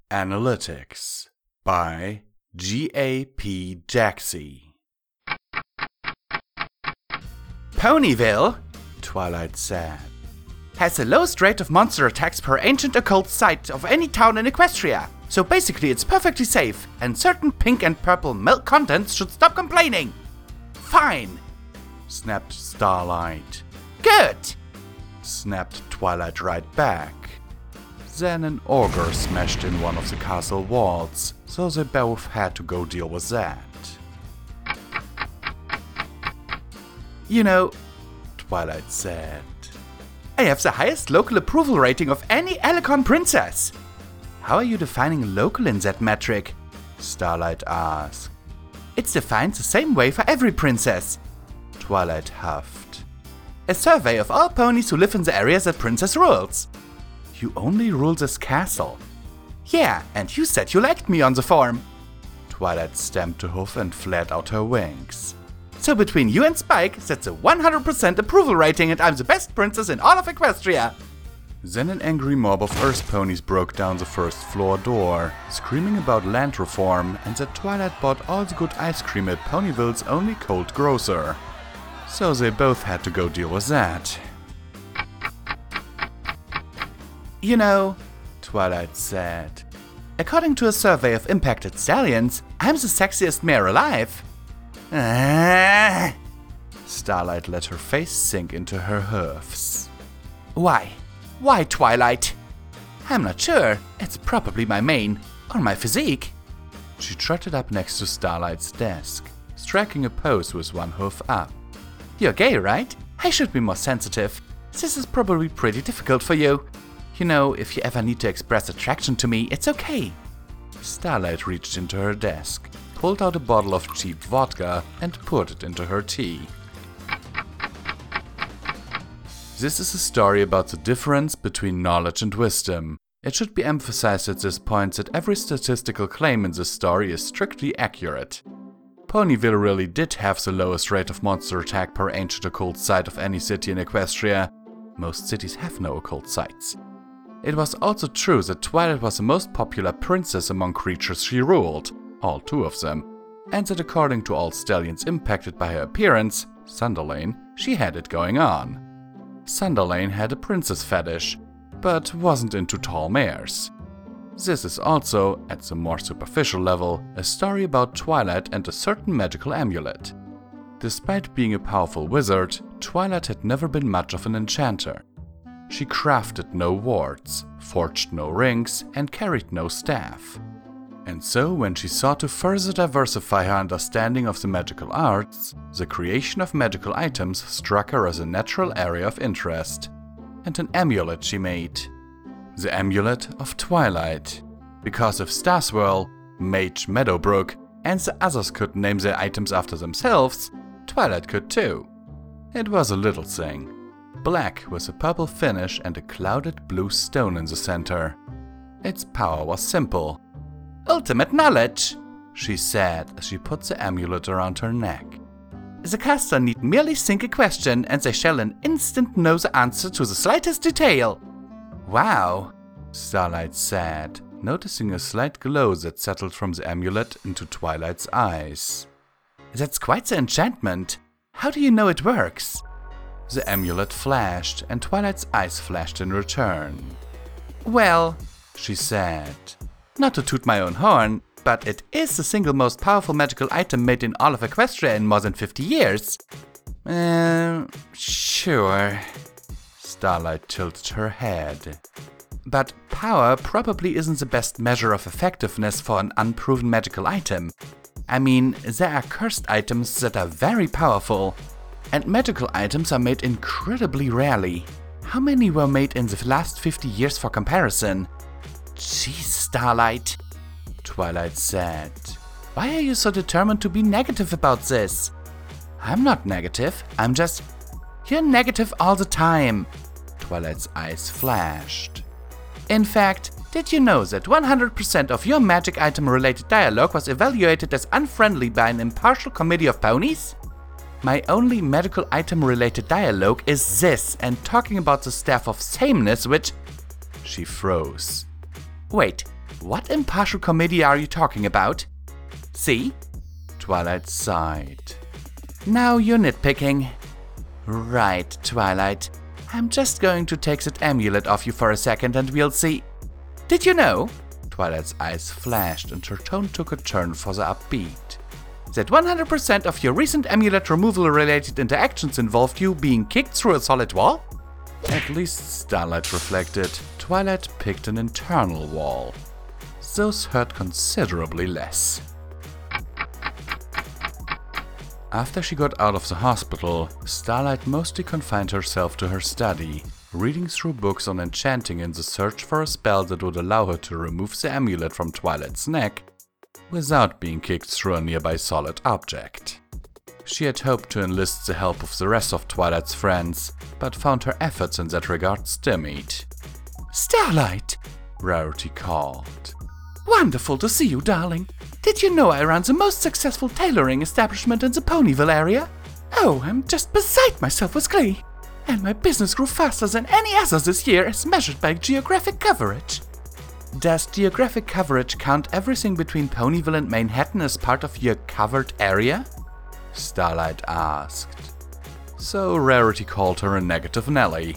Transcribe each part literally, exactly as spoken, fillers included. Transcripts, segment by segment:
Analytics by G A P Jaxie. Ponyville, Twilight said, has the lowest rate of monster attacks per ancient occult site of any town in Equestria. So basically it's perfectly safe, and certain pink and purple milk contents should stop complaining. Fine, snapped Starlight. Good, snapped Twilight right back. Then an ogre smashed in one of the castle walls, so they both had to go deal with that. You know, Twilight said, I have the highest local approval rating of any Alicon princess. How are you defining local in that metric? Starlight asked. It's defined the same way for every princess, Twilight huffed. A survey of all ponies who live in the areas that princess rules. You only rule this castle. Yeah, and you said you liked me on the form. Twilight stamped a hoof and flared out her wings. So between you and Spike, that's a one hundred percent approval rating and I'm the best princess in all of Equestria. Then an angry mob of Earth ponies broke down the first floor door, screaming about land reform and that Twilight bought all the good ice cream at Ponyville's only cold grocer. So they both had to go deal with that. You know, Twilight said, according to a survey of impacted stallions, I'm the sexiest mare alive. Ah. Starlight let her face sink into her hoofs. Why? Why, Twilight? I'm not sure. It's probably my mane, or my physique. She trotted up next to Starlight's desk, striking a pose with one hoof up. You're gay, right? I should be more sensitive. This is probably pretty difficult for you. You know, if you ever need to express attraction to me, it's okay. Starlight reached into her desk, pulled out a bottle of cheap vodka, and poured it into her tea. This is a story about the difference between knowledge and wisdom. It should be emphasized at this point that every statistical claim in this story is strictly accurate. Ponyville really did have the lowest rate of monster attack per ancient occult site of any city in Equestria. Most cities have no occult sites. It was also true that Twilight was the most popular princess among creatures she ruled, all two of them, and that according to all stallions impacted by her appearance, Sunderlane, she had it going on. Sunderlane had a princess fetish, but wasn't into tall mares. This is also, at the more superficial level, a story about Twilight and a certain magical amulet. Despite being a powerful wizard, Twilight had never been much of an enchanter. She crafted no wards, forged no rings, and carried no staff. And so, when she sought to further diversify her understanding of the magical arts, the creation of magical items struck her as a natural area of interest. And an amulet she made. The Amulet of Twilight. Because if Starswirl, Mage Meadowbrook, and the others could name their items after themselves, Twilight could too. It was a little thing. Black with a purple finish and a clouded blue stone in the center. Its power was simple. Ultimate knowledge, she said as she put the amulet around her neck. The caster need merely think a question and they shall an instant know the answer to the slightest detail. Wow, Starlight said, noticing a slight glow that settled from the amulet into Twilight's eyes. That's quite the enchantment. How do you know it works? The amulet flashed, and Twilight's eyes flashed in return. Well, she said, not to toot my own horn, but it is the single most powerful magical item made in all of Equestria in more than fifty years. Uh, sure. Starlight tilted her head. But power probably isn't the best measure of effectiveness for an unproven magical item. I mean, there are cursed items that are very powerful. And magical items are made incredibly rarely. How many were made in the last fifty years for comparison? Jeez, Starlight, Twilight said. Why are you so determined to be negative about this? I'm not negative, I'm just... You're negative all the time. Twilight's eyes flashed. In fact, did you know that one hundred percent of your magic item-related dialogue was evaluated as unfriendly by an impartial committee of ponies? My only medical item-related dialogue is this, and talking about the Staff of Sameness, which... She froze. Wait, What impartial committee are you talking about? See? Twilight sighed. Now you're nitpicking. Right, Twilight. I'm just going to take that amulet off you for a second and we'll see. Did you know? Twilight's eyes flashed and her tone took a turn for the upbeat. That one hundred percent of your recent amulet removal related interactions involved you being kicked through a solid wall? At least, Starlight reflected, Twilight picked an internal wall. Those hurt considerably less. After she got out of the hospital, Starlight mostly confined herself to her study, reading through books on enchanting in the search for a spell that would allow her to remove the amulet from Twilight's neck without being kicked through a nearby solid object. She had hoped to enlist the help of the rest of Twilight's friends, but found her efforts in that regard stymied. Starlight! Rarity called. Wonderful to see you, darling. Did you know I run the most successful tailoring establishment in the Ponyville area? Oh, I'm just beside myself with glee. And my business grew faster than any other this year as measured by geographic coverage. Does geographic coverage count everything between Ponyville and Manhattan as part of your covered area? Starlight asked. So Rarity called her a negative Nelly.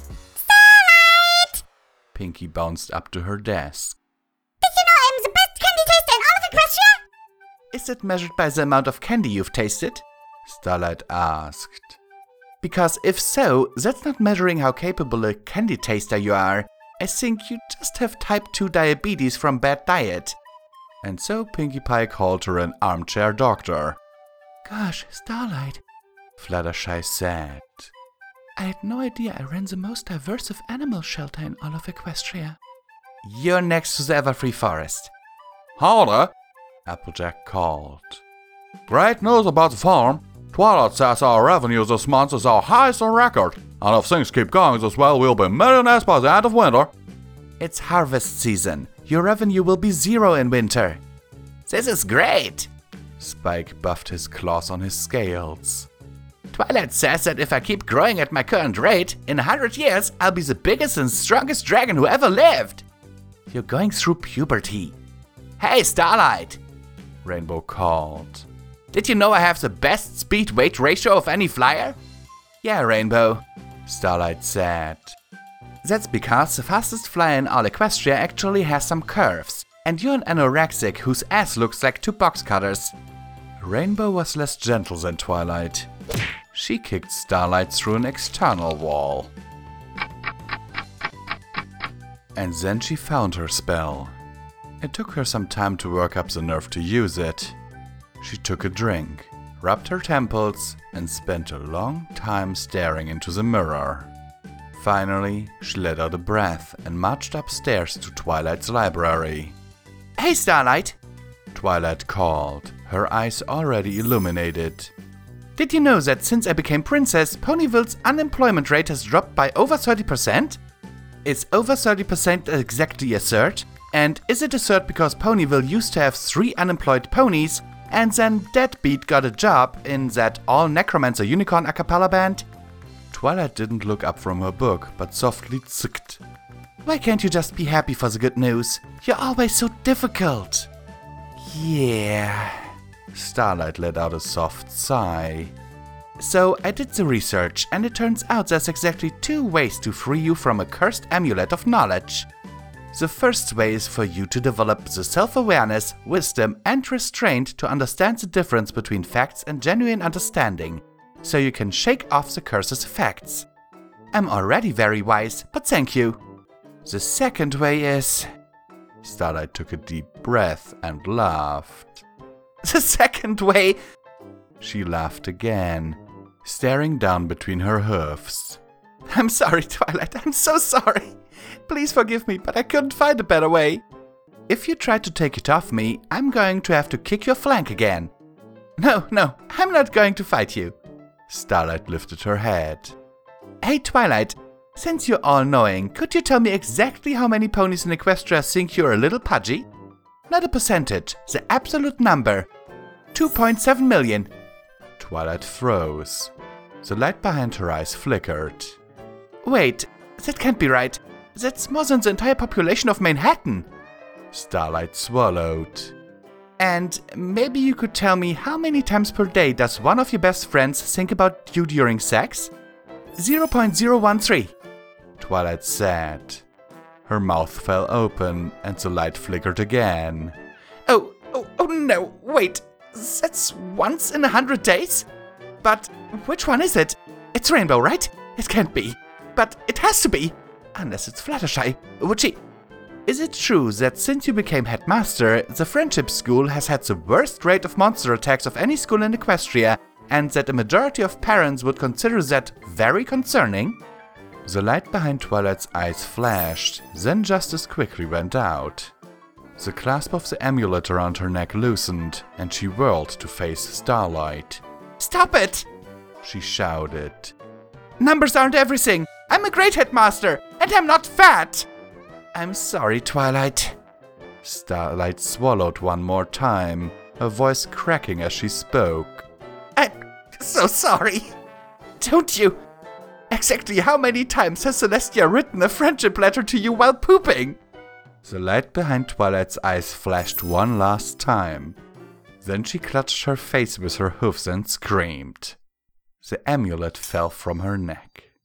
Starlight! Pinkie bounced up to her desk. Did you know I'm the best candy taster in all of Equestria? Is it measured by the amount of candy you've tasted? Starlight asked. Because if so, that's not measuring how capable a candy taster you are. I think you just have type two diabetes from bad diet. And so Pinkie Pie called her an armchair doctor. Gosh, Starlight, Fluttershy said. I had no idea I ran the most diverse animal shelter in all of Equestria. You're next to the Everfree Forest. Howdy, Applejack called. Great news about the farm. Twilight says our revenue this month is our highest on record, and if things keep going this well, we'll be millionaires by the end of winter. It's harvest season. Your revenue will be zero in winter. This is great! Spike buffed his claws on his scales. Twilight says that if I keep growing at my current rate, in a hundred years, I'll be the biggest and strongest dragon who ever lived. You're going through puberty. Hey, Starlight! Rainbow called. Did you know I have the best speed-weight ratio of any flyer? Yeah, Rainbow, Starlight said. That's because the fastest flyer in all Equestria actually has some curves, and you're an anorexic whose ass looks like two box cutters. Rainbow was less gentle than Twilight. She kicked Starlight through an external wall. And then she found her spell. It took her some time to work up the nerve to use it. She took a drink, rubbed her temples, and spent a long time staring into the mirror. Finally, she let out a breath and marched upstairs to Twilight's library. Hey, Starlight! Twilight called, her eyes already illuminated. Did you know that since I became princess, Ponyville's unemployment rate has dropped by over thirty percent? Is over thirty percent exactly a third? And is it a third because Ponyville used to have three unemployed ponies, and then Deadbeat got a job in that all-necromancer unicorn a cappella band? Twilight didn't look up from her book, but softly tsked. Why can't you just be happy for the good news? You're always so difficult. Yeah. Starlight let out a soft sigh. So I did the research, and it turns out there's exactly two ways to free you from a cursed amulet of knowledge. The first way is for you to develop the self-awareness, wisdom, and restraint to understand the difference between facts and genuine understanding, so you can shake off the curse's effects. I'm already very wise, but thank you. The second way is... Starlight took a deep breath and laughed. The second way... She laughed again, staring down between her hoofs. I'm sorry, Twilight, I'm so sorry. Please forgive me, but I couldn't find a better way. If you try to take it off me, I'm going to have to kick your flank again. No, no, I'm not going to fight you. Starlight lifted her head. Hey, Twilight, since you're all-knowing, could you tell me exactly how many ponies in Equestria think you're a little pudgy? Not a percentage, the absolute number. two point seven million. Twilight froze. The light behind her eyes flickered. Wait, that can't be right. That's more than the entire population of Manhattan. Starlight swallowed. And maybe you could tell me how many times per day does one of your best friends think about you during sex? zero point zero one three. Twilight said. Her mouth fell open and the light flickered again. Oh, oh, oh no, wait. That's once in a hundred days? But which one is it? It's Rainbow, right? It can't be. But it has to be. Unless it's Fluttershy. Would she... Is it true that since you became headmaster, the Friendship School has had the worst rate of monster attacks of any school in Equestria, and that a majority of parents would consider that very concerning? The light behind Twilight's eyes flashed, then just as quickly went out. The clasp of the amulet around her neck loosened, and she whirled to face Starlight. Stop it! She shouted. Numbers aren't everything! I'm a great headmaster, and I'm not fat! I'm sorry, Twilight. Starlight swallowed one more time, her voice cracking as she spoke. I'm so sorry. Don't you? Exactly how many times has Celestia written a friendship letter to you while pooping? The light behind Twilight's eyes flashed one last time. Then she clutched her face with her hoofs and screamed. The amulet fell from her neck.